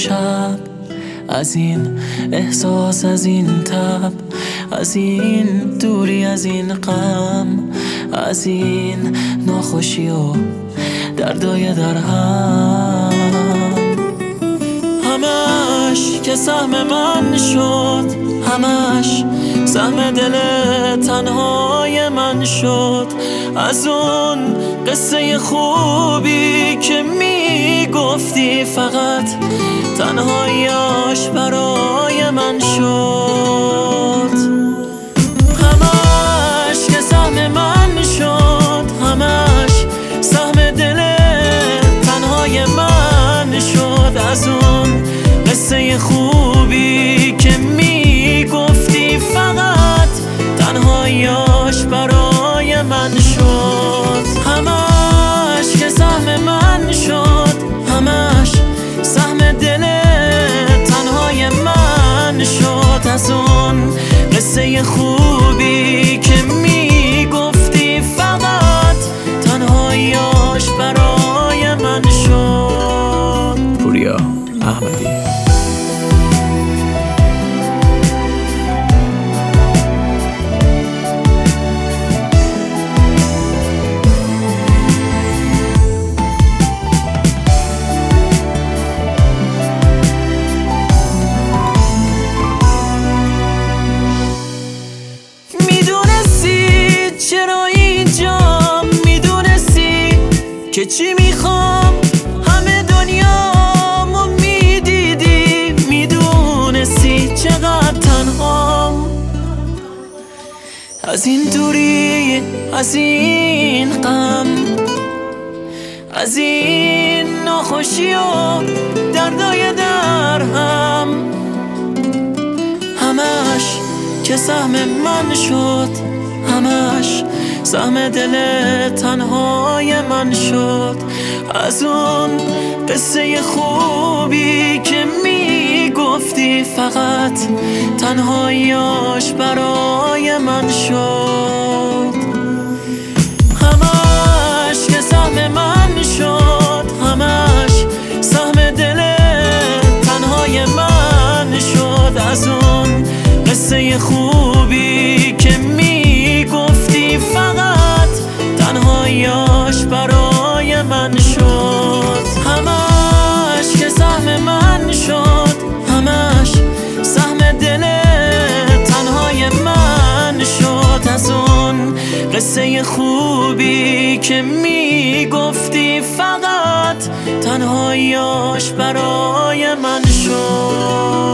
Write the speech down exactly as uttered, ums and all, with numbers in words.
شب، از این احساس، از این تب، از این دوری، از این غم، از این ناخوشی و دردای در هم. همش که سهم من شد، همش سهم دل تنهای من شد. از اون قصه خوبی که میگفتی فقط تنهاییاش برای من شد. همش که سهم من شد، همش سهم دل تنهای من شد. از اون قصه خوبی که میگفتی فقط تنهاییاش برای من شد. همش که سهم من شد، همش سهم دل تنهای من شد. از اون قصه خوبی که میگفتی فقط تنهاییاش برای من شد. پوریا احمدی. چرا اینجا میدونستی که چی میخوام؟ همه دنیامو میدیدی، میدونستی چقدر تنهام. از این دوری، از این غم، از این ناخوشی و دردای در هم، همش که سهم من شد، همش سهم دل تنهای من شد. از اون قصه خوبی که میگفتی فقط تنهاییاش برای من شد. همش که سهم من شد، همش سهم دل تنهای من شد. از اون قصه خوبی که گفتی فقط تنهاییاش برای من شد. همش که سهم من شد، همش سهم دل تنهای من شد. از اون قصه خوبی که میگفتی فقط تنهاییاش برای من شد.